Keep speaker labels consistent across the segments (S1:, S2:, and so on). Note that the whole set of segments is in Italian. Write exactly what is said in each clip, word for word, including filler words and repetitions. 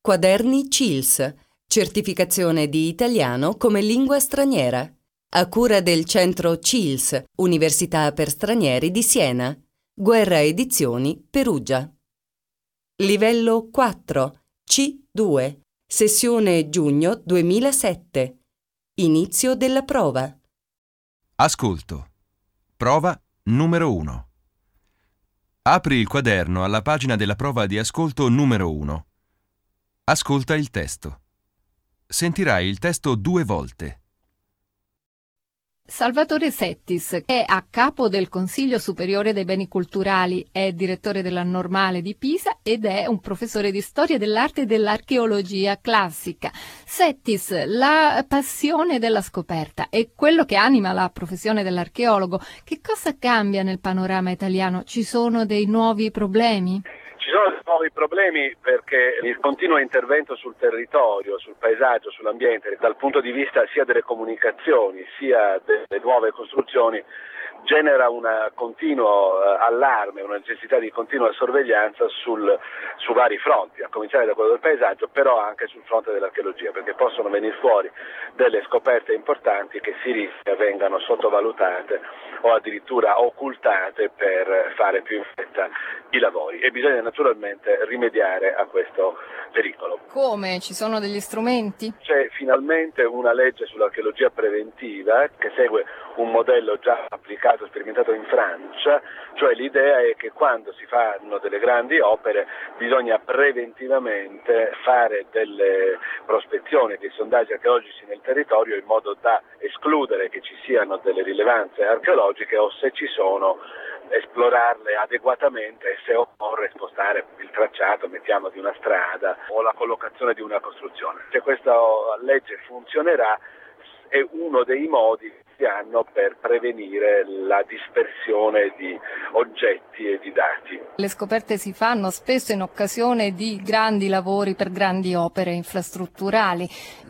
S1: Quaderni C I L S, certificazione di italiano come lingua straniera, a cura del Centro C I L S, Università per Stranieri di Siena, Guerra Edizioni, Perugia. Livello quattro, C due, sessione giugno duemilasette. Inizio della prova.
S2: Ascolto. Prova numero uno. Apri il quaderno alla pagina della prova di ascolto numero uno. Ascolta il testo. Sentirai il testo due volte.
S3: Salvatore Settis è a capo del Consiglio Superiore dei Beni Culturali, è direttore della Normale di Pisa ed è un professore di storia dell'arte e dell'archeologia classica. Settis, la passione della scoperta è quello che anima la professione dell'archeologo. Che cosa cambia nel panorama italiano? Ci sono dei nuovi problemi?
S4: Ci sono nuovi problemi perché il continuo intervento sul territorio, sul paesaggio, sull'ambiente, dal punto di vista sia delle comunicazioni sia delle nuove costruzioni, genera un continuo uh, allarme, una necessità di continua sorveglianza sul, su vari fronti, a cominciare da quello del paesaggio, però anche sul fronte dell'archeologia, perché possono venire fuori delle scoperte importanti che si rischia vengano sottovalutate o addirittura occultate per fare più in fretta i lavori, e bisogna naturalmente rimediare a questo pericolo.
S3: Come? Ci sono degli strumenti?
S4: C'è finalmente una legge sull'archeologia preventiva che segue un modello già applicato e sperimentato in Francia, cioè l'idea è che quando si fanno delle grandi opere bisogna preventivamente fare delle prospezioni, dei sondaggi archeologici nel territorio in modo da escludere che ci siano delle rilevanze archeologiche o, se ci sono, esplorarle adeguatamente e, se occorre, spostare il tracciato, mettiamo, di una strada o la collocazione di una costruzione. Se questa legge funzionerà, è uno dei modi che si hanno per prevenire la dispersione di oggetti e di dati.
S3: Le scoperte si fanno spesso in occasione di grandi lavori per grandi opere infrastrutturali.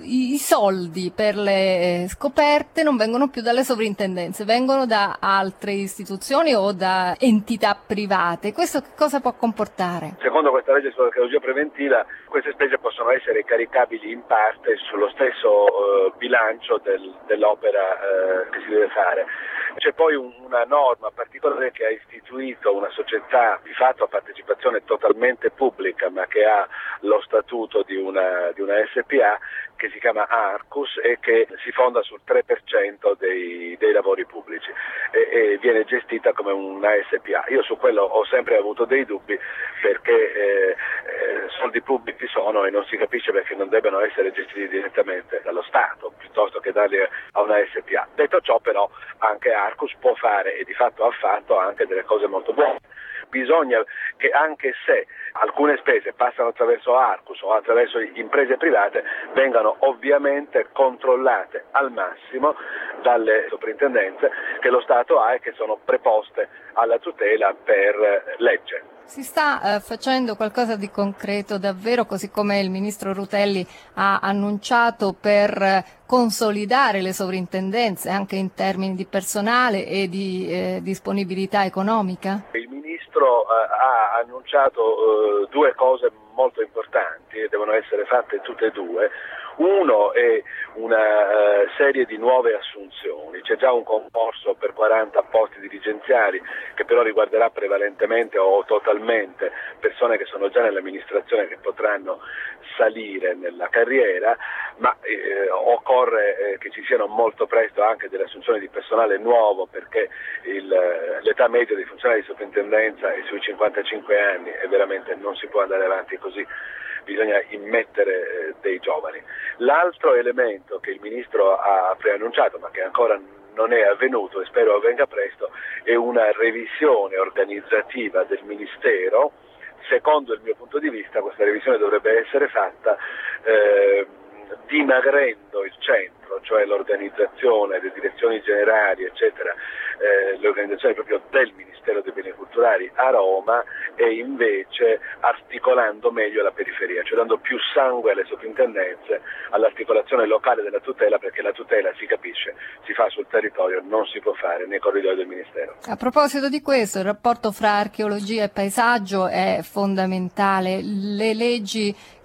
S3: I soldi per le scoperte non vengono più dalle sovrintendenze, vengono da altre istituzioni o da entità private. Questo che cosa può comportare?
S4: Secondo questa legge sull'archeologia preventiva, queste spese possono essere caricabili in parte sullo stesso eh, bilancio del, dell'opera eh, che si deve fare. C'è poi un, una norma particolare che ha istituito una società di fatto a partecipazione totalmente pubblica, ma che ha lo statuto di una, di una S P A, che si chiama Arcus e che si fonda sul tre per cento dei, dei lavori pubblici e, e viene gestita come una S P A. Io su quello ho sempre avuto dei dubbi, perché eh, eh, soldi pubblici sono e non si capisce perché non debbano essere gestiti direttamente dallo Stato piuttosto che darli a una S P A. Detto ciò, però, anche Arcus può fare, e di fatto ha fatto, anche delle cose molto buone. Bisogna che, anche se alcune spese passano attraverso Arcus o attraverso imprese private, vengano ovviamente controllate al massimo dalle soprintendenze che lo Stato ha e che sono preposte alla tutela per legge.
S3: Si sta eh, facendo qualcosa di concreto davvero, così come il ministro Rutelli ha annunciato, per eh, consolidare le sovrintendenze anche in termini di personale e di eh, disponibilità economica?
S4: Il ministro eh, ha annunciato eh, due cose molto importanti e devono essere fatte tutte e due. Uno è una uh, serie di nuove assunzioni, c'è già un concorso per quaranta posti dirigenziali che però riguarderà prevalentemente o totalmente persone che sono già nell'amministrazione, che potranno salire nella carriera, ma eh, occorre eh, che ci siano molto presto anche delle assunzioni di personale nuovo, perché il, l'età media dei funzionari di soprintendenza è sui cinquantacinque anni e veramente non si può andare avanti così. Bisogna immettere eh, dei giovani. L'altro elemento che il ministro ha preannunciato, ma che ancora non è avvenuto e spero avvenga presto, è una revisione organizzativa del Ministero. Secondo il mio punto di vista, questa revisione dovrebbe essere fatta eh, dimagrendo il centro, cioè l'organizzazione, le direzioni generali, eccetera, eh, l'organizzazione proprio del Ministero dei Beni Culturali a Roma, e invece articolando meglio la periferia, cioè dando più sangue alle soprintendenze, all'articolazione locale della tutela, perché la tutela, si capisce, si fa sul territorio, non si può fare nei corridoi del Ministero.
S3: A proposito di questo, il rapporto fra archeologia e paesaggio è fondamentale. Le leggi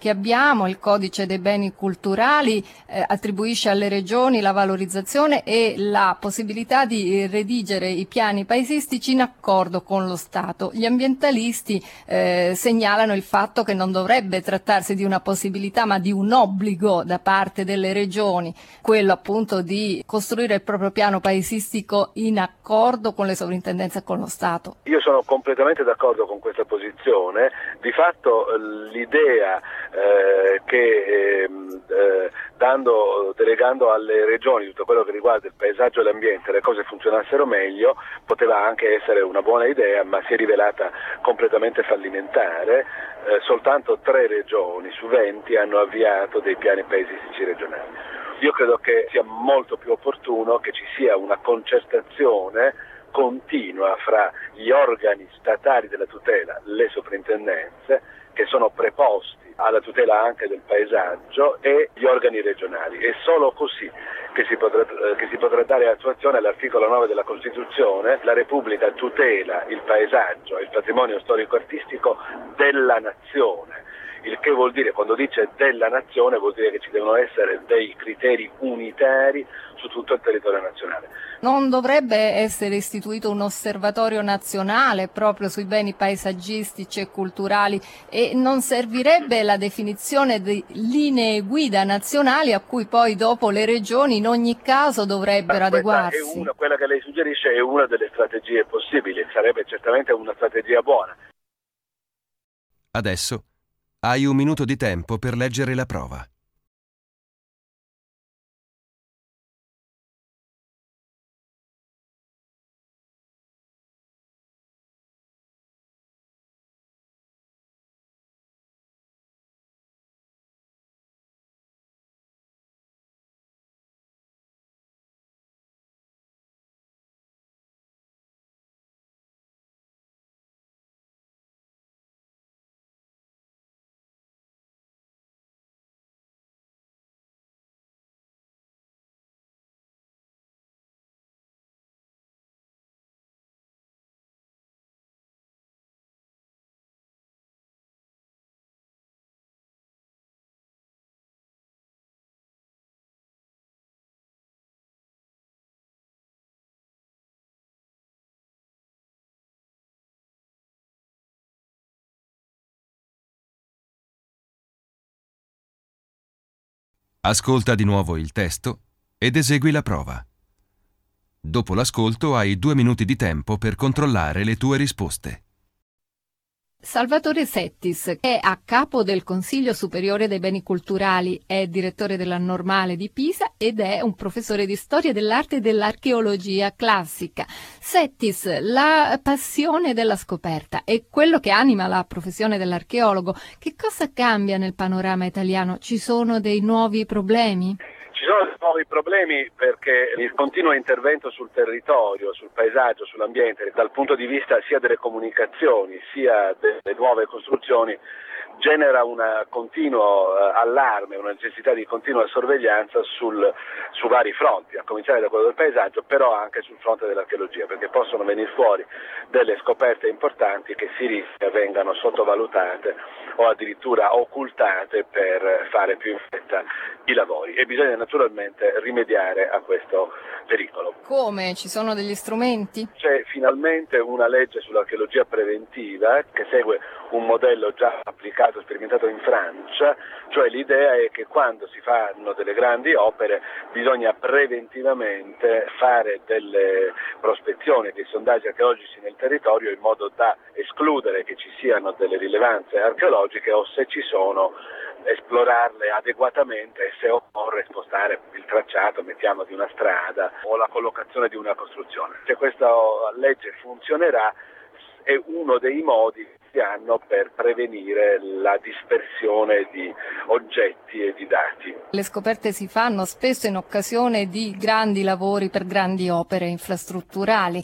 S3: che abbiamo, il codice dei beni culturali, eh, attribuisce alle regioni la valorizzazione e la possibilità di redigere i piani paesistici in accordo con lo Stato. Gli ambientalisti eh, segnalano il fatto che non dovrebbe trattarsi di una possibilità ma di un obbligo da parte delle regioni, quello appunto di costruire il proprio piano paesistico in accordo con le sovrintendenze e con lo Stato.
S4: Io sono completamente d'accordo con questa posizione. Di fatto l'idea eh, che eh, eh, dando, delegando alle regioni tutto quello che riguarda il paesaggio e l'ambiente le cose funzionassero meglio poteva anche essere una buona idea, ma si è rivelata completamente fallimentare. Eh, soltanto tre regioni su venti hanno avviato dei piani paesistici regionali. Io credo che sia molto più opportuno che ci sia una concertazione continua fra gli organi statali della tutela, le sovrintendenze, che sono preposti alla tutela anche del paesaggio, e gli organi regionali. È solo così che si potrà, che si potrà dare attuazione all'articolo nove della Costituzione: la Repubblica tutela il paesaggio e il patrimonio storico-artistico della nazione. Il che vuol dire, quando dice della nazione, vuol dire che ci devono essere dei criteri unitari su tutto il territorio nazionale.
S3: Non dovrebbe essere istituito un osservatorio nazionale proprio sui beni paesaggistici e culturali, e non servirebbe la definizione di linee guida nazionali a cui poi dopo le regioni in ogni caso dovrebbero adeguarsi?
S4: È una, quella che lei suggerisce è una delle strategie possibili, sarebbe certamente una strategia buona.
S2: Adesso hai un minuto di tempo per leggere la prova. Ascolta di nuovo il testo ed esegui la prova. Dopo l'ascolto hai due minuti di tempo per controllare le tue risposte.
S3: Salvatore Settis è a capo del Consiglio Superiore dei Beni Culturali, è direttore della Normale di Pisa ed è un professore di storia dell'arte e dell'archeologia classica. Settis, la passione della scoperta è quello che anima la professione dell'archeologo. Che cosa cambia nel panorama italiano? Ci sono dei nuovi problemi?
S4: Ci sono nuovi problemi perché il continuo intervento sul territorio, sul paesaggio, sull'ambiente, dal punto di vista sia delle comunicazioni sia delle nuove costruzioni, genera un continuo uh, allarme, una necessità di continua sorveglianza sul, su vari fronti, a cominciare da quello del paesaggio, però anche sul fronte dell'archeologia, perché possono venire fuori delle scoperte importanti che si rischia vengano sottovalutate o addirittura occultate per fare più in fretta i lavori, e bisogna naturalmente rimediare a questo pericolo.
S3: Come? Ci sono degli strumenti?
S4: C'è finalmente una legge sull'archeologia preventiva che segue un modello già applicato, sperimentato in Francia, cioè l'idea è che quando si fanno delle grandi opere bisogna preventivamente fare delle prospezioni, dei sondaggi archeologici nel territorio in modo da escludere che ci siano delle rilevanze archeologiche, o se ci sono esplorarle adeguatamente e se occorre spostare il tracciato, mettiamo, di una strada o la collocazione di una costruzione. Se questa legge funzionerà è uno dei modi che si hanno per prevenire la dispersione di oggetti e di dati.
S3: Le scoperte si fanno spesso in occasione di grandi lavori per grandi opere infrastrutturali.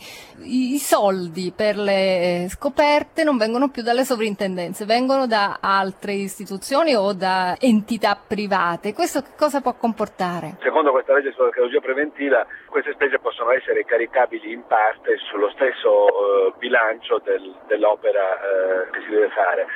S3: I soldi per le scoperte non vengono più dalle sovrintendenze, vengono da altre istituzioni o da entità private. Questo che cosa può comportare?
S4: Secondo questa legge sull'archeologia preventiva, queste spese possono essere caricabili in parte sullo stesso eh, bilancio del, dell'opera eh, che si deve fare.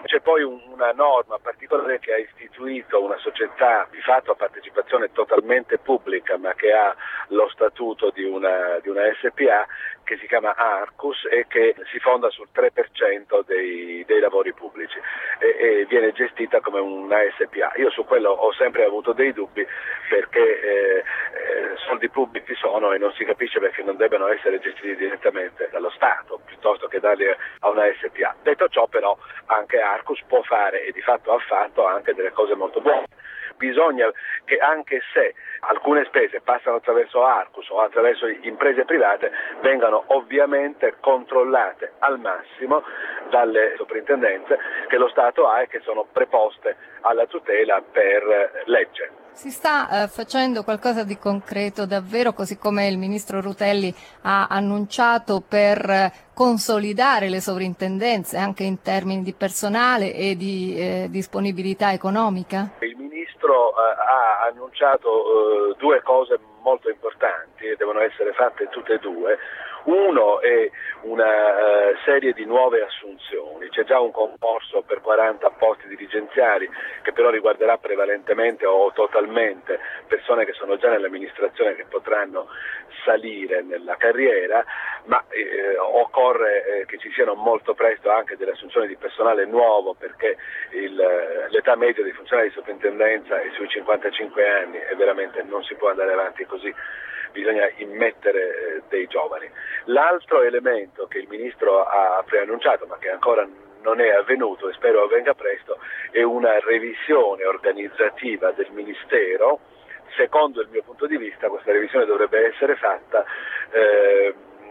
S4: C'è poi un, una norma particolare che ha istituito una società di fatto a partecipazione totalmente pubblica, ma che ha lo statuto di una, di una S P A, che si chiama Arcus e che si fonda sul tre per cento dei, dei lavori pubblici e, e viene gestita come una S P A. Io su quello ho sempre avuto dei dubbi perché eh, eh, soldi pubblici sono e non si capisce perché non debbano essere gestiti direttamente dallo Stato piuttosto che darli a una S P A. Detto ciò, però, anche Arcus può fare e di fatto ha fatto anche delle cose molto buone. Bisogna che anche se alcune spese passano attraverso Arcus o attraverso imprese private vengano ovviamente controllate al massimo dalle soprintendenze che lo Stato ha e che sono preposte alla tutela per legge.
S3: Si sta eh, facendo qualcosa di concreto davvero, così come il ministro Rutelli ha annunciato, per eh, consolidare le sovrintendenze anche in termini di personale e di eh, disponibilità economica?
S4: Il ministro eh, ha annunciato eh, due cose molto importanti e devono essere fatte tutte e due. Uno è una uh, serie di nuove assunzioni, c'è già un concorso per quaranta posti dirigenziali che però riguarderà prevalentemente o totalmente persone che sono già nell'amministrazione che potranno salire nella carriera, ma eh, occorre eh, che ci siano molto presto anche delle assunzioni di personale nuovo perché il, l'età media dei funzionari di soprintendenza è sui cinquantacinque anni e veramente non si può andare avanti così. Bisogna immettere eh, dei giovani. L'altro elemento che il Ministro ha preannunciato, ma che ancora non è avvenuto e spero avvenga presto, è una revisione organizzativa del Ministero. Secondo il mio punto di vista questa revisione dovrebbe essere fatta eh,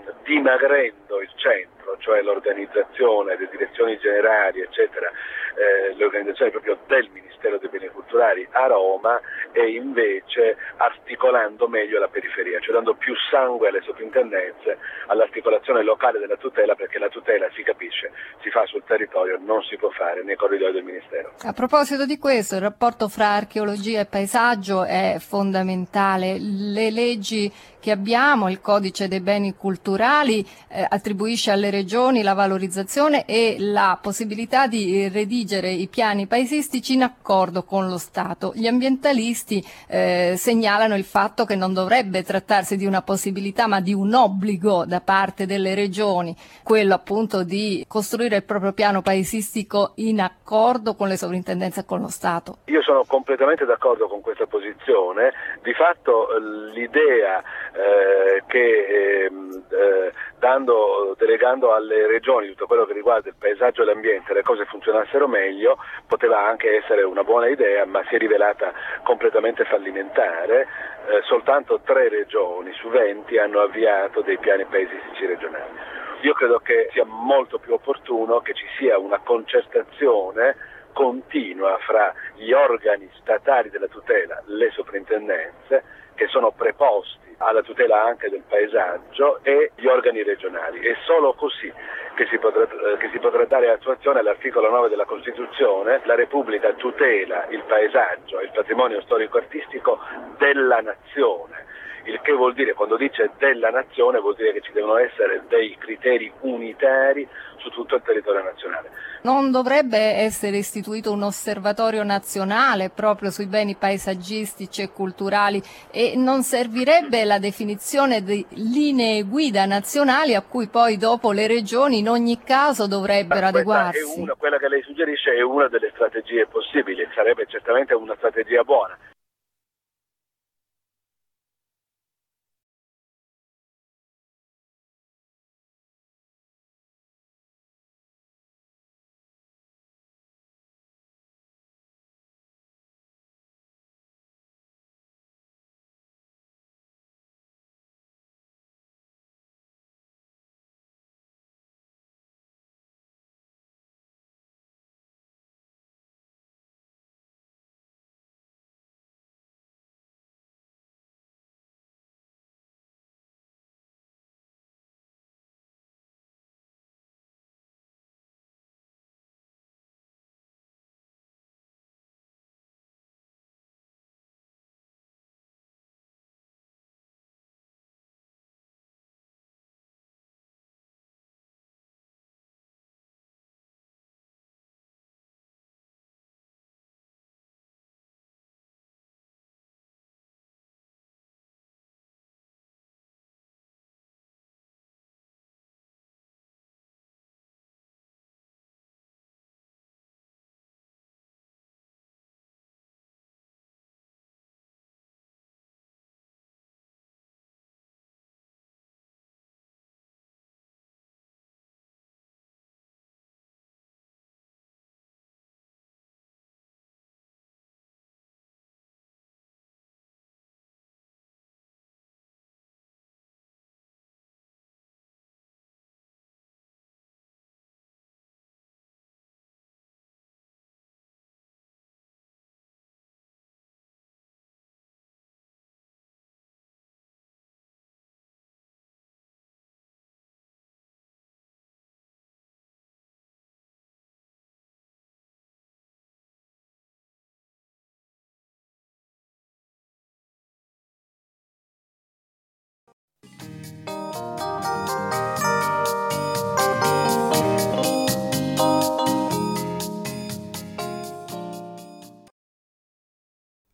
S4: dimagrendo il centro, cioè l'organizzazione, le direzioni generali, eccetera, eh, l'organizzazione proprio del Ministero dei Beni Culturali a Roma e invece articolando meglio la periferia, cioè dando più sangue alle soprintendenze, all'articolazione locale della tutela, perché la tutela, si capisce, si fa sul territorio, non si può fare nei corridoi del Ministero.
S3: A proposito di questo, il rapporto fra archeologia e paesaggio è fondamentale. Le leggi che abbiamo, il codice dei beni culturali, eh, attribuisce alle regioni la valorizzazione e la possibilità di redigere i piani paesistici in accordo con lo Stato. Gli ambientalisti eh, segnalano il fatto che non dovrebbe trattarsi di una possibilità ma di un obbligo da parte delle regioni, quello appunto di costruire il proprio piano paesistico in accordo con le sovrintendenze e con lo Stato.
S4: Io sono completamente d'accordo con questa posizione. Di fatto l'idea eh, che eh, eh, dando, delegando alle regioni tutto quello che riguarda il paesaggio e l'ambiente le cose funzionassero meglio poteva anche essere una buona idea, ma si è rivelata completamente fallimentare. Eh, soltanto tre regioni su venti hanno avviato dei piani paesistici regionali. Io credo che sia molto più opportuno che ci sia una concertazione continua fra gli organi statali della tutela, le soprintendenze, che sono preposti alla tutela anche del paesaggio, e gli organi regionali. È solo così che si potrà, che si potrà dare attuazione all'articolo nove della Costituzione: la Repubblica tutela il paesaggio e il patrimonio storico-artistico della nazione. Il che vuol dire, quando dice della nazione, vuol dire che ci devono essere dei criteri unitari su tutto il territorio nazionale.
S3: Non dovrebbe essere istituito un osservatorio nazionale proprio sui beni paesaggistici e culturali, e non servirebbe la definizione di linee guida nazionali a cui poi dopo le regioni in ogni caso dovrebbero adeguarsi?
S4: È una, quella che lei suggerisce è una delle strategie possibili, sarebbe certamente una strategia buona.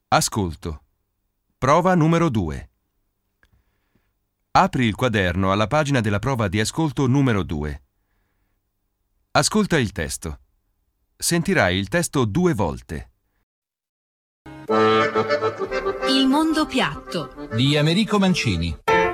S2: Ascolto. Prova numero due. Apri il quaderno alla pagina della prova di ascolto numero due. Ascolta il testo. Sentirai il testo due volte.
S5: Il mondo piatto
S6: di Americo Mancini.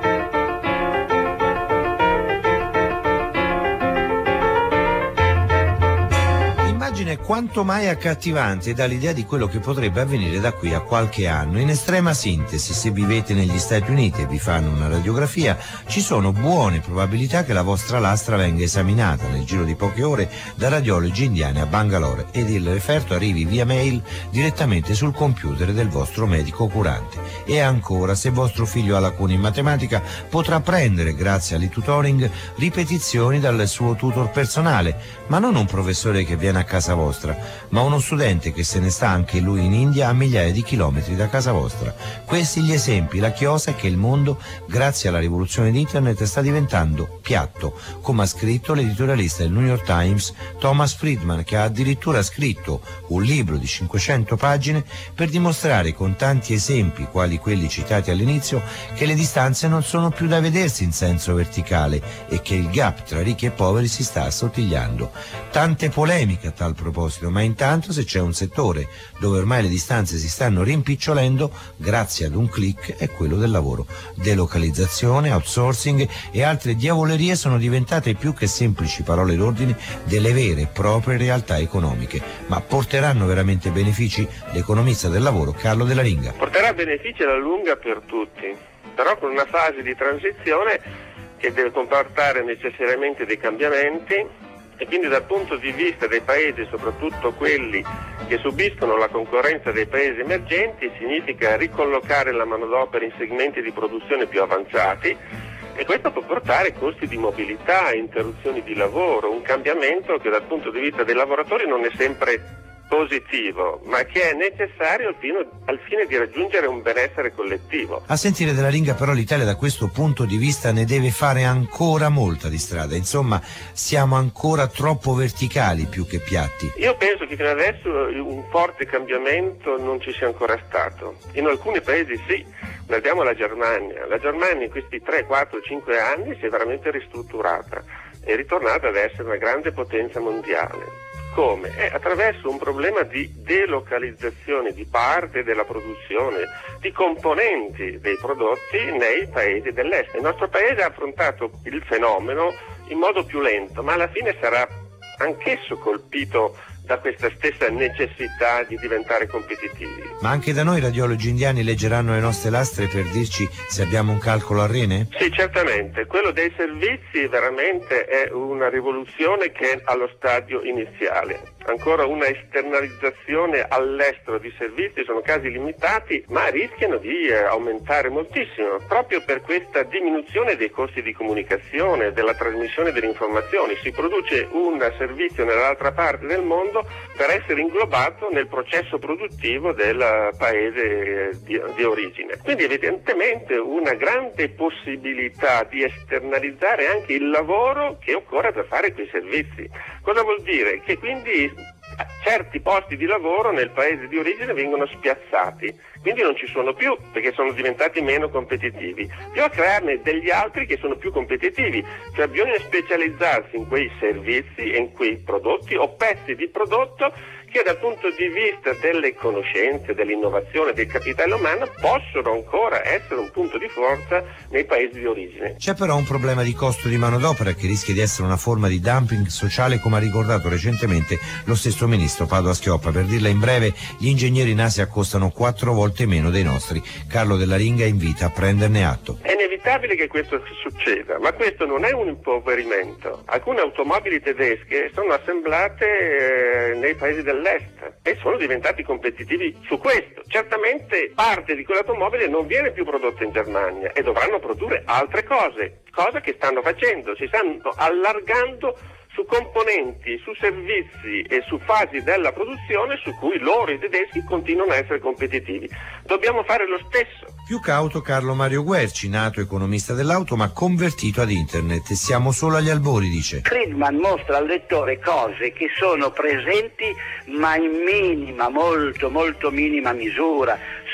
S6: L'immagine è quanto mai accattivante e dà l'idea di quello che potrebbe avvenire da qui a qualche anno. In estrema sintesi, se vivete negli Stati Uniti e vi fanno una radiografia, ci sono buone probabilità che la vostra lastra venga esaminata nel giro di poche ore da radiologi indiani a Bangalore ed il referto arrivi via mail direttamente sul computer del vostro medico curante. E ancora, se vostro figlio ha lacune in matematica, potrà prendere, grazie all'e-tutoring, ripetizioni dal suo tutor personale, ma non un professore che viene a casa vostra, ma uno studente che se ne sta anche lui in India a migliaia di chilometri da casa vostra. Questi gli esempi. La chiosa è che il mondo, grazie alla rivoluzione di internet, sta diventando piatto, come ha scritto l'editorialista del New York Times Thomas Friedman, che ha addirittura scritto un libro di cinquecento pagine per dimostrare con tanti esempi, quali quelli citati all'inizio, che le distanze non sono più da vedersi in senso verticale e che il gap tra ricchi e poveri si sta assottigliando. Tante polemiche a tal proposito, ma intanto se c'è un settore dove ormai le distanze si stanno rimpicciolendo, grazie ad un click, è quello del lavoro. Delocalizzazione, outsourcing e altre diavolerie sono diventate più che semplici parole d'ordine delle vere e proprie realtà economiche. Ma porteranno veramente benefici? L'economista del lavoro Carlo Della Ringa.
S7: Porterà benefici alla lunga per tutti, però con una fase di transizione che deve comportare necessariamente dei cambiamenti. E quindi dal punto di vista dei paesi, soprattutto quelli che subiscono la concorrenza dei paesi emergenti, significa ricollocare la manodopera in segmenti di produzione più avanzati e questo può portare costi di mobilità, interruzioni di lavoro, un cambiamento che dal punto di vista dei lavoratori non è sempre positivo, ma che è necessario al fine, al fine di raggiungere un benessere collettivo.
S6: A sentire Della Ringa, però, l'Italia da questo punto di vista ne deve fare ancora molta di strada. Insomma, siamo ancora troppo verticali più che piatti.
S7: Io penso che fino adesso un forte cambiamento non ci sia ancora stato. In alcuni paesi sì, guardiamo la Germania. La Germania in questi tre, quattro, cinque anni si è veramente ristrutturata, è ritornata ad essere una grande potenza mondiale. Come? Eh, attraverso un problema di delocalizzazione di parte della produzione, di componenti dei prodotti nei paesi dell'est. Il nostro paese ha affrontato il fenomeno in modo più lento, ma alla fine sarà anch'esso colpito da questa stessa necessità di diventare competitivi.
S6: Ma anche da noi radiologi indiani leggeranno le nostre lastre per dirci se abbiamo un calcolo a rene?
S7: Sì, certamente. Quello dei servizi veramente è una rivoluzione che è allo stadio iniziale. Ancora una esternalizzazione all'estero di servizi, sono casi limitati, ma rischiano di eh, aumentare moltissimo, proprio per questa diminuzione dei costi di comunicazione, della trasmissione delle informazioni. Si produce un servizio nell'altra parte del mondo per essere inglobato nel processo produttivo del paese di, di origine. Quindi evidentemente una grande possibilità di esternalizzare anche il lavoro che occorre per fare quei servizi. Cosa vuol dire? Che quindi certi posti di lavoro nel paese di origine vengono spiazzati, quindi non ci sono più perché sono diventati meno competitivi. Bisogna crearne degli altri che sono più competitivi, cioè bisogna specializzarsi in quei servizi e in quei prodotti o pezzi di prodotto che dal punto di vista delle conoscenze, dell'innovazione, del capitale umano possono ancora essere un punto di forza nei paesi di origine.
S6: C'è però un problema di costo di manodopera che rischia di essere una forma di dumping sociale, come ha ricordato recentemente lo stesso ministro Padoa-Schioppa. Per dirla in breve, gli ingegneri in Asia costano quattro volte meno dei nostri. Carlo Della Ringa invita a prenderne atto.
S7: È inevitabile che questo succeda, ma questo non è un impoverimento. Alcune automobili tedesche sono assemblate eh, nei paesi dell'est e sono diventati competitivi su questo. Certamente parte di quell'automobile non viene più prodotta in Germania e dovranno produrre altre cose, cosa che stanno facendo, si stanno allargando su componenti, su servizi e su fasi della produzione su cui loro, i tedeschi, continuano a essere competitivi. Dobbiamo fare lo stesso.
S6: Più cauto Carlo Mario Guerci, nato economista dell'auto ma convertito ad internet. Siamo solo agli albori, dice.
S8: Friedman mostra al lettore cose che sono presenti ma in minima, molto molto minima misura.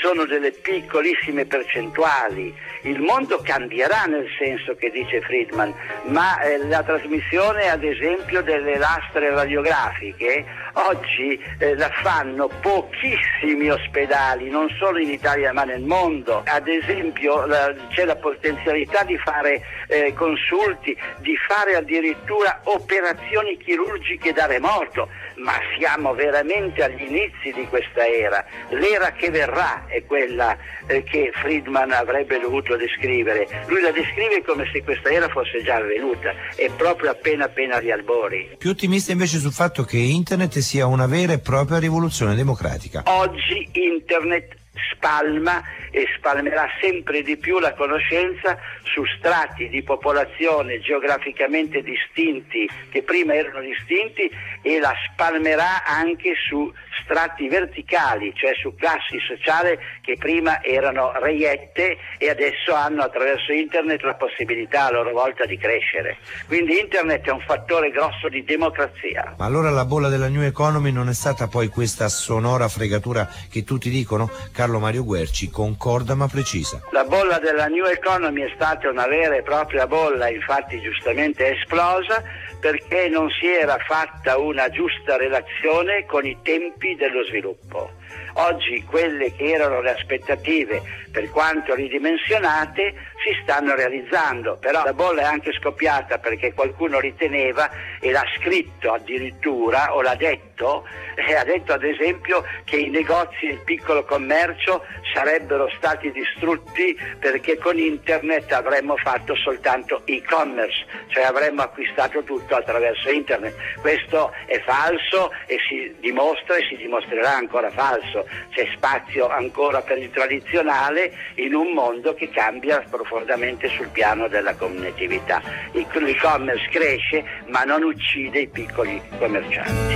S8: sono delle piccolissime percentuali. Il mondo cambierà nel senso che dice Friedman, ma eh, la trasmissione ad esempio delle lastre radiografiche oggi eh, la fanno pochissimi ospedali, non solo in Italia ma nel mondo. Ad esempio la, c'è la potenzialità di fare eh, consulti, di fare addirittura operazioni chirurgiche da remoto, ma siamo veramente agli inizi di questa era. L'era che verrà è quella eh, che Friedman avrebbe dovuto descrivere. Lui la descrive come se questa era fosse già avvenuta, è proprio appena appena agli albori.
S6: Più ottimista invece sul fatto che internet sia una vera e propria rivoluzione democratica.
S8: Oggi internet spalma e spalmerà sempre di più la conoscenza su strati di popolazione geograficamente distinti che prima erano distinti, e la spalmerà anche su strati verticali, cioè su classi sociali che prima erano reiette e adesso hanno attraverso internet la possibilità a loro volta di crescere. Quindi internet è un fattore grosso di democrazia.
S6: Ma allora la bolla della New Economy non è stata poi questa sonora fregatura che tutti dicono? Carlo Mario Guerci concorda ma precisa.
S8: La bolla della New Economy è stata una vera e propria bolla, infatti giustamente è esplosa perché non si era fatta una giusta relazione con i tempi dello sviluppo. Oggi quelle che erano le aspettative, per quanto ridimensionate, si stanno realizzando, però la bolla è anche scoppiata perché qualcuno riteneva, e l'ha scritto addirittura, o l'ha detto, e ha detto ad esempio che i negozi e il piccolo commercio sarebbero stati distrutti perché con internet avremmo fatto soltanto e-commerce, cioè avremmo acquistato tutto attraverso internet. Questo è falso e si dimostra e si dimostrerà ancora falso. C'è spazio ancora per il tradizionale in un mondo che cambia profondamente sul piano della connettività. L'e-commerce cresce ma non uccide i piccoli commercianti.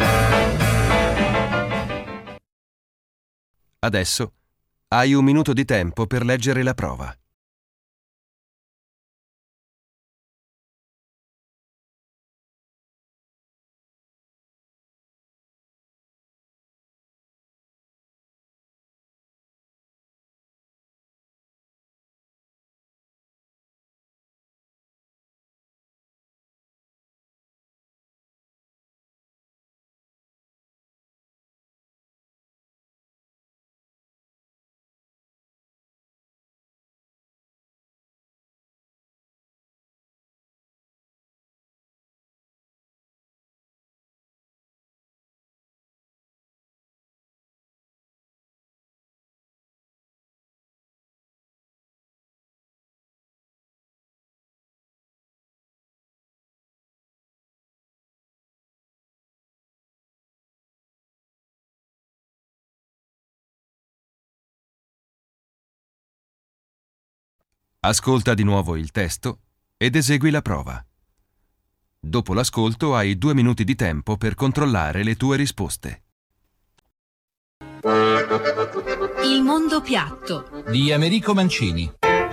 S2: Adesso hai un minuto di tempo per leggere la prova. Ascolta di nuovo il testo ed esegui la prova. Dopo l'ascolto hai due minuti di tempo per controllare le tue risposte.
S5: Il mondo piatto
S9: di Americo Mancini.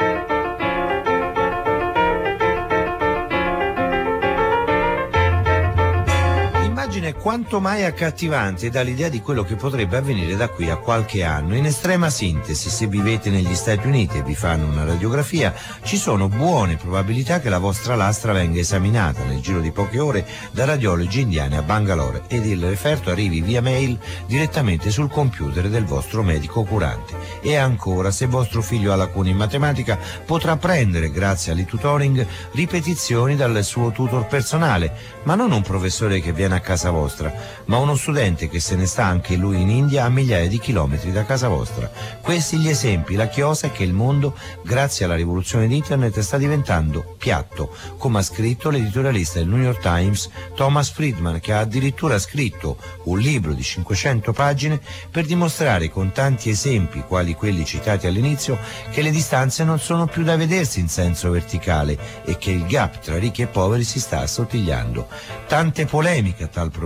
S6: Immagine quanto mai accattivante dà l'idea di quello che potrebbe avvenire da qui a qualche anno. In estrema sintesi, se vivete negli Stati Uniti e vi fanno una radiografia, ci sono buone probabilità che la vostra lastra venga esaminata nel giro di poche ore da radiologi indiani a Bangalore ed il referto arrivi via mail direttamente sul computer del vostro medico curante. E ancora, se vostro figlio ha lacune in matematica, potrà prendere, grazie all'e-tutoring, ripetizioni dal suo tutor personale, ma non un professore che viene a casa vostra, ma uno studente che se ne sta anche lui in India a migliaia di chilometri da casa vostra. Questi gli esempi. La chiosa è che il mondo, grazie alla rivoluzione di internet, sta diventando piatto, come ha scritto l'editorialista del New York Times Thomas Friedman, che ha addirittura scritto un libro di cinquecento pagine per dimostrare con tanti esempi, quali quelli citati all'inizio, che le distanze non sono più da vedersi in senso verticale e che il gap tra ricchi e poveri si sta assottigliando. Tante polemiche a tal proposito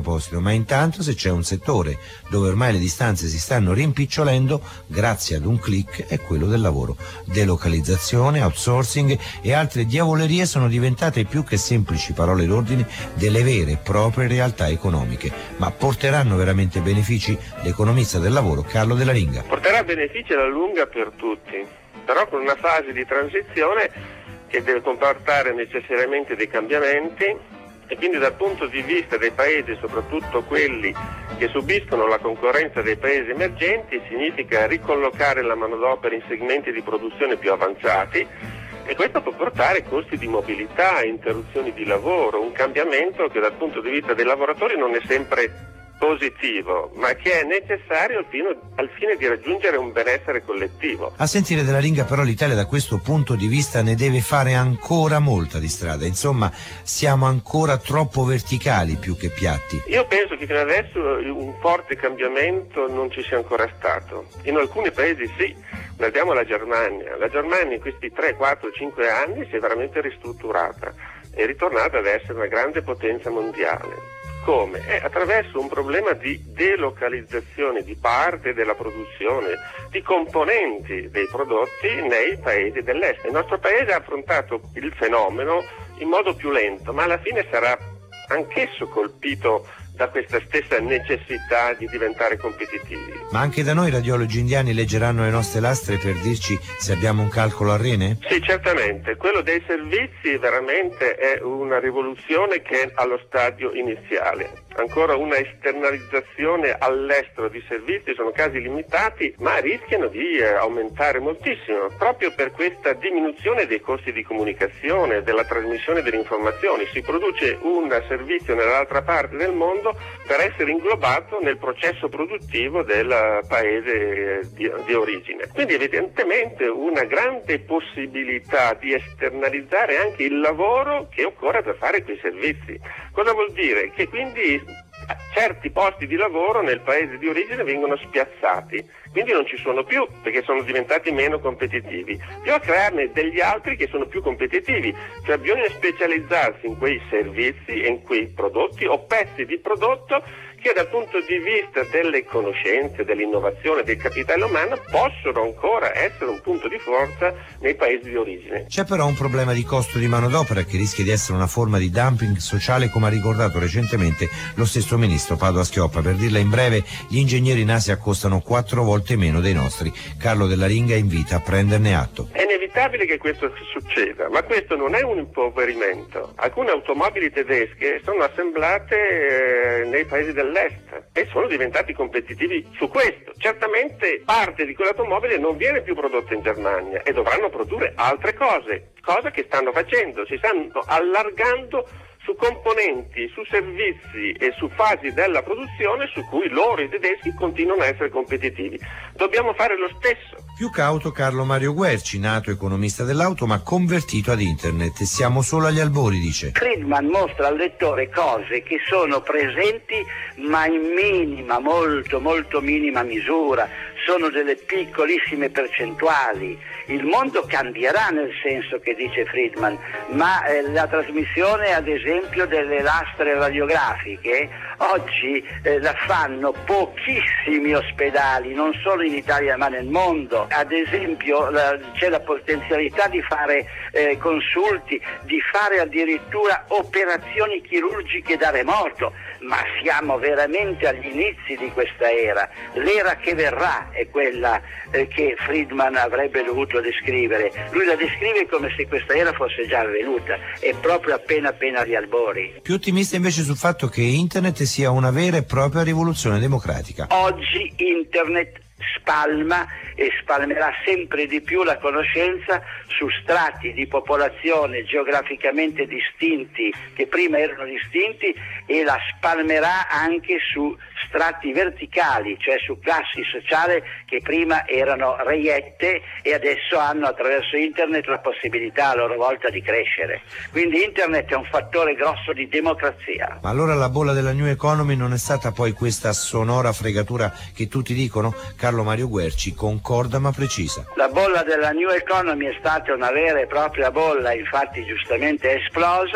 S6: proposito, ma intanto se c'è un settore dove ormai le distanze si stanno rimpicciolendo, grazie ad un click, è quello del lavoro. Delocalizzazione, outsourcing e altre diavolerie sono diventate più che semplici parole d'ordine delle vere e proprie realtà economiche. Ma porteranno veramente benefici? L'economista del lavoro Carlo Della Ringa.
S7: Porterà benefici alla lunga per tutti, però con una fase di transizione che deve comportare necessariamente dei cambiamenti, e quindi dal punto di vista dei paesi, soprattutto quelli che subiscono la concorrenza dei paesi emergenti, significa ricollocare la manodopera in segmenti di produzione più avanzati, e questo può portare costi di mobilità, interruzioni di lavoro, un cambiamento che dal punto di vista dei lavoratori non è sempre positivo, ma che è necessario al fine, al fine di raggiungere un benessere collettivo.
S6: A sentire Della Ringa però l'Italia da questo punto di vista ne deve fare ancora molta di strada, insomma siamo ancora troppo verticali più che piatti.
S7: Io penso che fino adesso un forte cambiamento non ci sia ancora stato. In alcuni paesi sì, guardiamo la Germania, la Germania in questi tre, quattro, cinque anni si è veramente ristrutturata, è ritornata ad essere una grande potenza mondiale. Come? Eh, attraverso un problema di delocalizzazione di parte della produzione, di componenti dei prodotti nei paesi dell'est. Il nostro paese ha affrontato il fenomeno in modo più lento, ma alla fine sarà anch'esso colpito da questa stessa necessità di diventare competitivi.
S6: Ma anche da noi radiologi indiani leggeranno le nostre lastre per dirci se abbiamo un calcolo a rene?
S7: Sì, certamente. Quello dei servizi veramente è una rivoluzione che è allo stadio iniziale. Ancora una esternalizzazione all'estero di servizi, sono casi limitati, ma rischiano di eh, aumentare moltissimo, proprio per questa diminuzione dei costi di comunicazione, della trasmissione delle informazioni. Si produce un servizio nell'altra parte del mondo per essere inglobato nel processo produttivo del paese di, di origine. Quindi evidentemente una grande possibilità di esternalizzare anche il lavoro che occorre per fare quei servizi. Cosa vuol dire? Che quindi certi posti di lavoro nel paese di origine vengono spiazzati, quindi non ci sono più perché sono diventati meno competitivi. Bisogna crearne degli altri che sono più competitivi, cioè bisogna specializzarsi in quei servizi e in quei prodotti o pezzi di prodotto che dal punto di vista delle conoscenze, dell'innovazione, del capitale umano possono ancora essere un punto di forza nei paesi di origine.
S6: C'è però un problema di costo di manodopera che rischia di essere una forma di dumping sociale, come ha ricordato recentemente lo stesso ministro Padoa-Schioppa. Per dirla in breve, gli ingegneri in Asia costano quattro volte meno dei nostri. Carlo Della Ringa invita a prenderne atto.
S7: È inevitabile che questo succeda, ma questo non è un impoverimento. Alcune automobili tedesche sono assemblate eh, nei paesi dell'est e sono diventati competitivi su questo. Certamente parte di quell'automobile non viene più prodotta in Germania e dovranno produrre altre cose, cosa che stanno facendo, si stanno allargando su componenti, su servizi e su fasi della produzione su cui loro, i tedeschi, continuano a essere competitivi. Dobbiamo fare lo stesso.
S6: Più cauto Carlo Mario Guerci, nato economista dell'auto ma convertito ad internet. Siamo solo agli albori, dice.
S8: Friedman mostra al lettore cose che sono presenti ma in minima, molto molto minima misura, sono delle piccolissime percentuali. Il mondo cambierà nel senso che dice Friedman, ma eh, la trasmissione ad esempio delle lastre radiografiche oggi eh, la fanno pochissimi ospedali, non solo in Italia ma nel mondo. Ad esempio la, c'è la potenzialità di fare eh, consulti, di fare addirittura operazioni chirurgiche da remoto, ma siamo veramente agli inizi di questa era. L'era che verrà è quella eh, che Friedman avrebbe dovuto descrivere. Lui la descrive come se questa era fosse già avvenuta, è proprio appena appena agli albori.
S6: Più ottimista invece sul fatto che internet sia una vera e propria rivoluzione democratica.
S8: Oggi internet spalma e spalmerà sempre di più la conoscenza su strati di popolazione geograficamente distinti che prima erano distinti, e la spalmerà anche su strati verticali, cioè su classi sociali che prima erano reiette e adesso hanno attraverso internet la possibilità a loro volta di crescere. Quindi internet è un fattore grosso di democrazia.
S6: Ma allora la bolla della New Economy non è stata poi questa sonora fregatura che tutti dicono? Carlo Mario Guerci concorda ma precisa.
S8: La bolla della New Economy è stata una vera e propria bolla, infatti giustamente è esplosa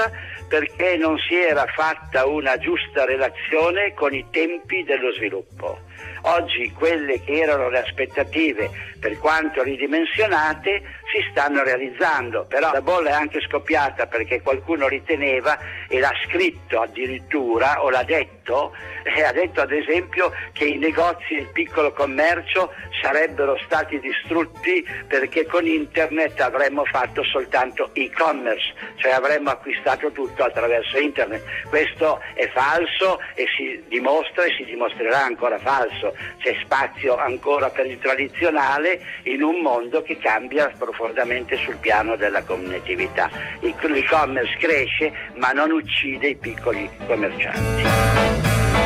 S8: perché non si era fatta una giusta relazione con i tempi dello sviluppo. Oggi quelle che erano le aspettative, per quanto ridimensionate, si stanno realizzando, però la bolla è anche scoppiata perché qualcuno riteneva, e l'ha scritto addirittura, o l'ha detto, e ha detto ad esempio che i negozi e il piccolo commercio sarebbero stati distrutti perché con internet avremmo fatto soltanto e-commerce, cioè avremmo acquistato tutto attraverso internet. Questo è falso e si dimostra e si dimostrerà ancora falso. C'è spazio ancora per il tradizionale in un mondo che cambia profondamente sul piano della connettività. L'e-commerce cresce ma non uccide i piccoli commercianti.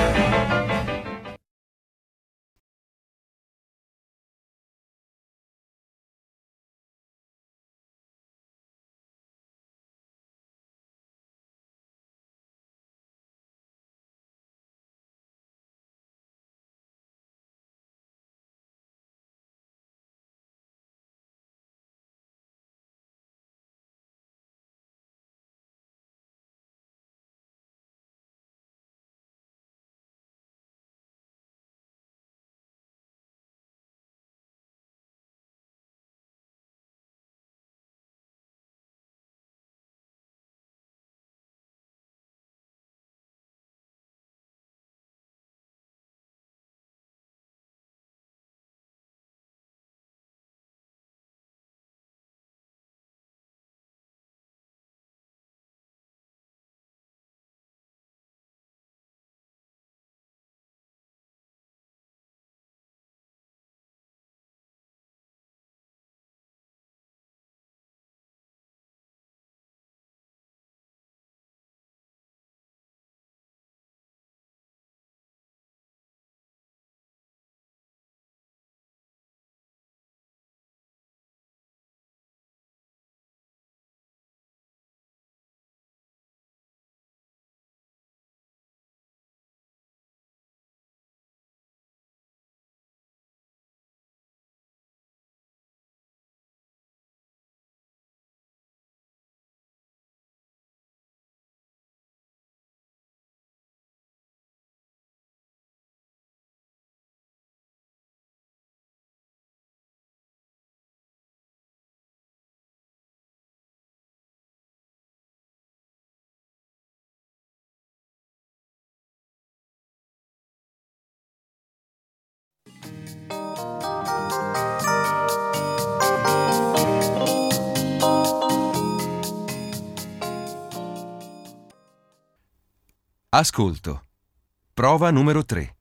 S2: Ascolto. Prova numero tre.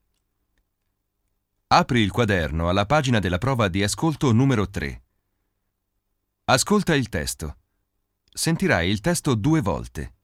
S2: Apri il quaderno alla pagina della prova di ascolto numero tre. Ascolta il testo. Sentirai il testo due volte.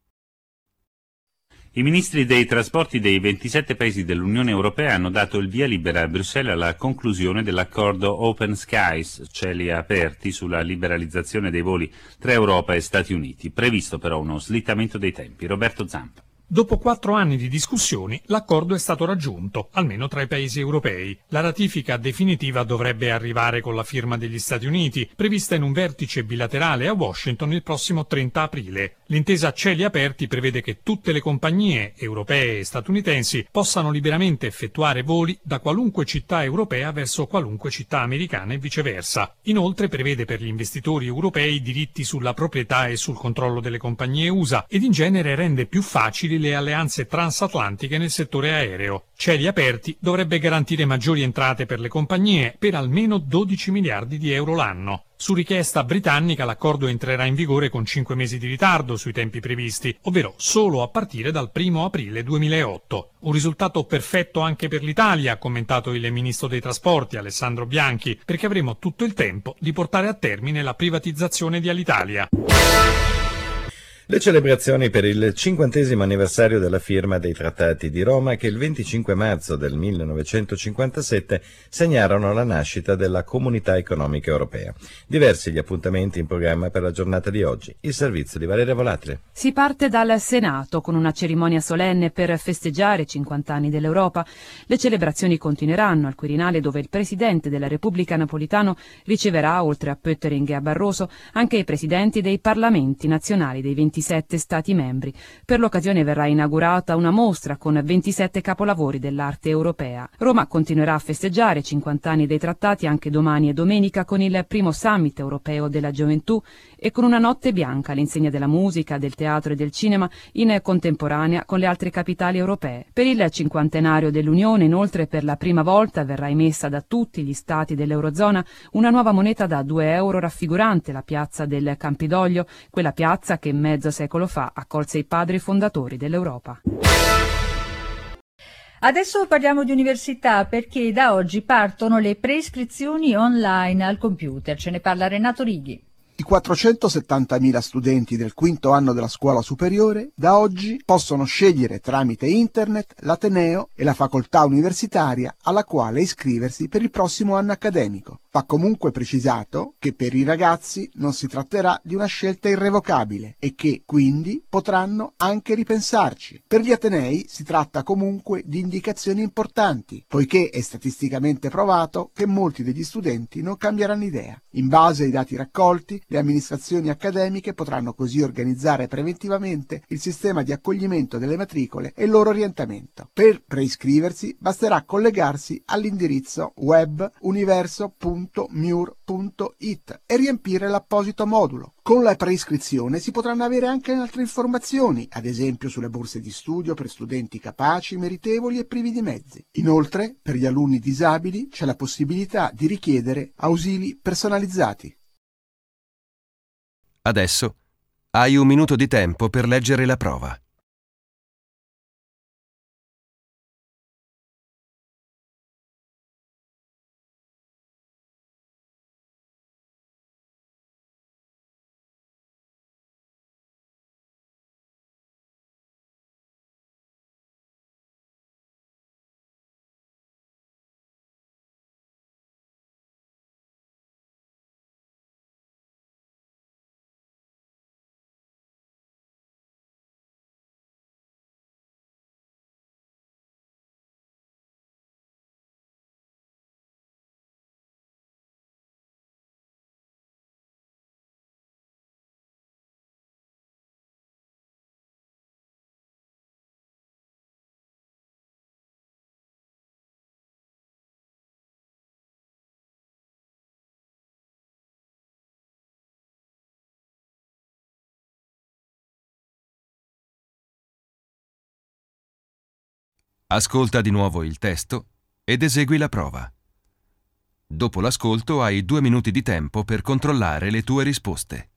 S9: I ministri dei trasporti dei ventisette paesi dell'Unione Europea hanno dato il via libera a Bruxelles alla conclusione dell'accordo Open Skies, cieli aperti, sulla liberalizzazione dei voli tra Europa e Stati Uniti, previsto però uno slittamento dei tempi. Roberto Zampa.
S10: Dopo quattro anni di discussioni, l'accordo è stato raggiunto, almeno tra i paesi europei. La ratifica definitiva dovrebbe arrivare con la firma degli Stati Uniti, prevista in un vertice bilaterale a Washington il prossimo trenta aprile. L'intesa cieli aperti prevede che tutte le compagnie europee e statunitensi possano liberamente effettuare voli da qualunque città europea verso qualunque città americana e viceversa. Inoltre prevede per gli investitori europei diritti sulla proprietà e sul controllo delle compagnie U S A ed in genere rende più facili le alleanze transatlantiche nel settore aereo. Cieli aperti dovrebbe garantire maggiori entrate per le compagnie per almeno dodici miliardi di euro l'anno. Su richiesta britannica l'accordo entrerà in vigore con cinque mesi di ritardo sui tempi previsti, ovvero solo a partire dal primo aprile duemilaotto. Un risultato perfetto anche per l'Italia, ha commentato il ministro dei trasporti Alessandro Bianchi, perché avremo tutto il tempo di portare a termine la privatizzazione di Alitalia.
S6: Le celebrazioni per il cinquantesimo anniversario della firma dei Trattati di Roma, che il venticinque marzo del millenovecentocinquantasette segnarono la nascita della Comunità Economica Europea. Diversi gli appuntamenti in programma per la giornata di oggi. Il servizio di Valeria Volatile.
S11: Si parte dal Senato con una cerimonia solenne per festeggiare i cinquanta anni dell'Europa. Le celebrazioni continueranno al Quirinale, dove il Presidente della Repubblica Napolitano riceverà, oltre a Pöttering e a Barroso, anche i presidenti dei Parlamenti nazionali dei ventisei ventisette Stati membri. Per l'occasione verrà inaugurata una mostra con ventisette capolavori dell'arte europea. Roma continuerà a festeggiare cinquanta anni dei trattati anche domani e domenica con il primo summit europeo della gioventù e con una notte bianca all'insegna della musica, del teatro e del cinema in contemporanea con le altre capitali europee. Per il cinquantenario dell'Unione, inoltre, per la prima volta verrà emessa da tutti gli stati dell'Eurozona una nuova moneta da due euro raffigurante la piazza del Campidoglio, quella piazza che mezzo secolo fa accolse i padri fondatori dell'Europa.
S12: Adesso parliamo di università, perché da oggi partono le preiscrizioni online al computer. Ce ne parla Renato Righi.
S13: I quattrocentosettantamila studenti del quinto anno della scuola superiore da oggi possono scegliere tramite internet l'ateneo e la facoltà universitaria alla quale iscriversi per il prossimo anno accademico. Va comunque precisato che per i ragazzi non si tratterà di una scelta irrevocabile e che quindi potranno anche ripensarci. Per gli atenei si tratta comunque di indicazioni importanti, poiché è statisticamente provato che molti degli studenti non cambieranno idea. In base ai dati raccolti, le amministrazioni accademiche potranno così organizzare preventivamente il sistema di accoglimento delle matricole e il loro orientamento. Per preiscriversi basterà collegarsi all'indirizzo web universo punto miur punto it e riempire l'apposito modulo. Con la preiscrizione si potranno avere anche altre informazioni, ad esempio sulle borse di studio per studenti capaci, meritevoli e privi di mezzi. Inoltre, per gli alunni disabili c'è la possibilità di richiedere ausili personalizzati.
S2: Adesso hai un minuto di tempo per leggere la prova. Ascolta di nuovo il testo ed esegui la prova. Dopo l'ascolto hai due minuti di tempo per controllare le tue risposte.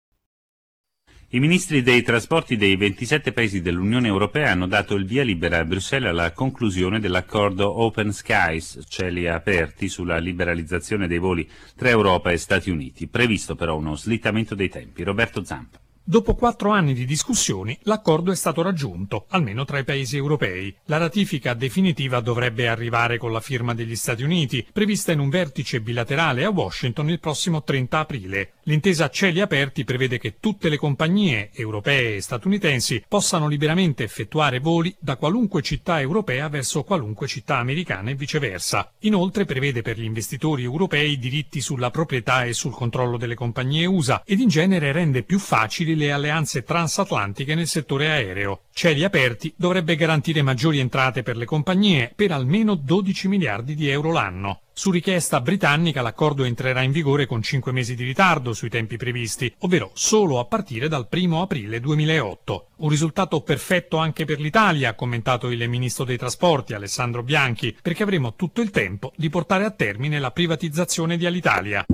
S9: I ministri dei trasporti dei ventisette paesi dell'Unione Europea hanno dato il via libera a Bruxelles alla conclusione dell'accordo Open Skies, cieli aperti, sulla liberalizzazione dei voli tra Europa e Stati Uniti, previsto però uno slittamento dei tempi. Roberto Zampa.
S10: Dopo quattro anni di discussioni, l'accordo è stato raggiunto, almeno tra i paesi europei. La ratifica definitiva dovrebbe arrivare con la firma degli Stati Uniti, prevista in un vertice bilaterale a Washington il prossimo trenta aprile. L'intesa cieli aperti prevede che tutte le compagnie europee e statunitensi possano liberamente effettuare voli da qualunque città europea verso qualunque città americana e viceversa. Inoltre prevede per gli investitori europei diritti sulla proprietà e sul controllo delle compagnie U S A ed in genere rende più facili le alleanze transatlantiche nel settore aereo. Cieli aperti dovrebbe garantire maggiori entrate per le compagnie per almeno dodici miliardi di euro l'anno. Su richiesta britannica l'accordo entrerà in vigore con cinque mesi di ritardo sui tempi previsti, ovvero solo a partire dal primo aprile duemilaotto. Un risultato perfetto anche per l'Italia, ha commentato il ministro dei trasporti Alessandro Bianchi, perché avremo tutto il tempo di portare a termine la privatizzazione di Alitalia.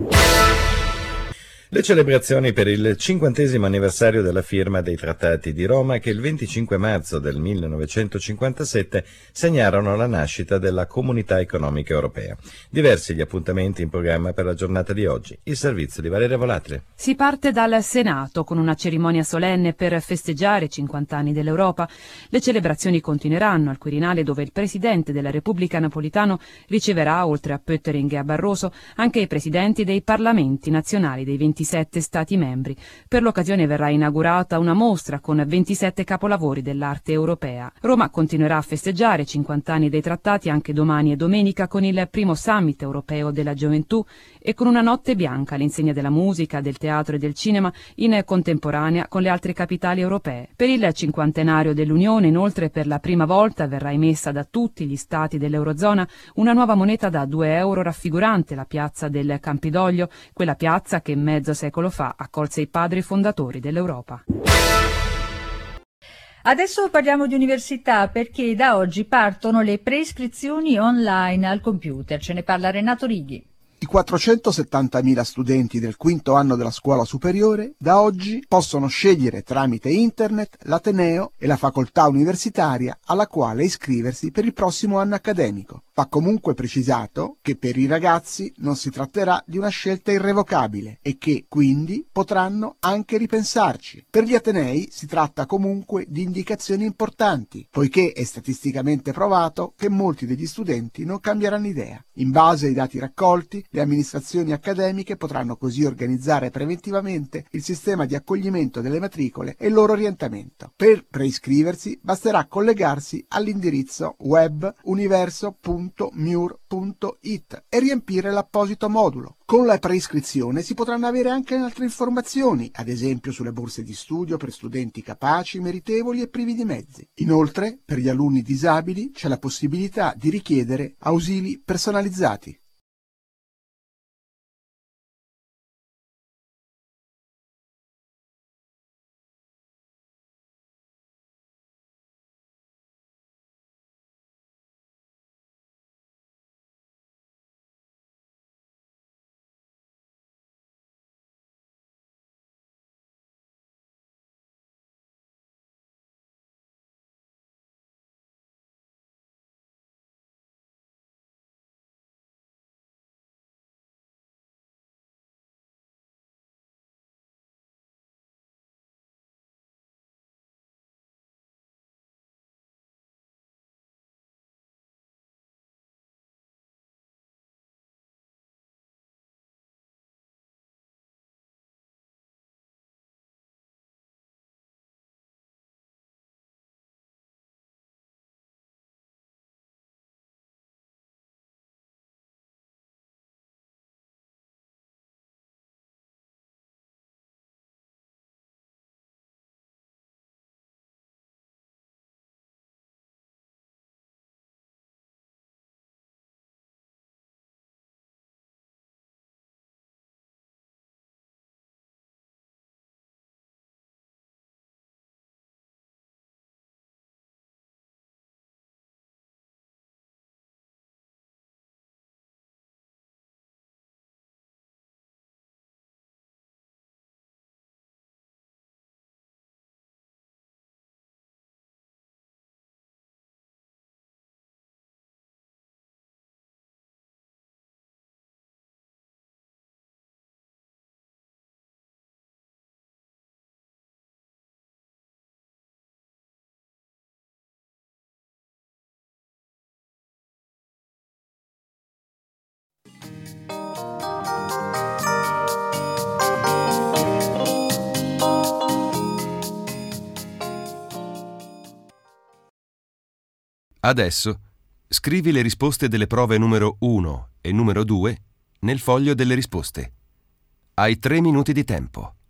S6: Le celebrazioni per il cinquantesimo anniversario della firma dei Trattati di Roma, che il venticinque marzo del millenovecentocinquantasette segnarono la nascita della Comunità Economica Europea. Diversi gli appuntamenti in programma per la giornata di oggi. Il servizio di Valeria Volatile.
S11: Si parte dal Senato con una cerimonia solenne per festeggiare i cinquanta anni dell'Europa. Le celebrazioni continueranno al Quirinale, dove il Presidente della Repubblica Napolitano riceverà, oltre a Pöttering e a Barroso, anche i presidenti dei parlamenti nazionali dei ventisette ventisette Stati membri. Per l'occasione verrà inaugurata una mostra con ventisette capolavori dell'arte europea. Roma continuerà a festeggiare cinquanta anni dei trattati anche domani e domenica con il primo summit europeo della gioventù e con una notte bianca all'insegna della musica, del teatro e del cinema in contemporanea con le altre capitali europee. Per il cinquantenario dell'Unione, inoltre, per la prima volta verrà emessa da tutti gli stati dell'Eurozona una nuova moneta da due euro raffigurante la piazza del Campidoglio, quella piazza che mezzo secolo fa accolse i padri fondatori dell'Europa.
S12: Adesso parliamo di università perché da oggi partono le preiscrizioni online al computer. Ce ne parla Renato Righi.
S13: I quattrocentosettantamila studenti del quinto anno della scuola superiore da oggi possono scegliere tramite internet l'ateneo e la facoltà universitaria alla quale iscriversi per il prossimo anno accademico. Va comunque precisato che per i ragazzi non si tratterà di una scelta irrevocabile e che quindi potranno anche ripensarci. Per gli atenei si tratta comunque di indicazioni importanti, poiché è statisticamente provato che molti degli studenti non cambieranno idea. In base ai dati raccolti, le amministrazioni accademiche potranno così organizzare preventivamente il sistema di accoglimento delle matricole e il loro orientamento. Per preiscriversi basterà collegarsi all'indirizzo web universo punto miur punto it e riempire l'apposito modulo. Con la preiscrizione si potranno avere anche altre informazioni, ad esempio sulle borse di studio per studenti capaci, meritevoli e privi di mezzi. Inoltre, per gli alunni disabili c'è la possibilità di richiedere ausili personalizzati.
S2: Adesso scrivi le risposte delle prove numero uno e numero due nel foglio delle risposte. Hai tre minuti di tempo.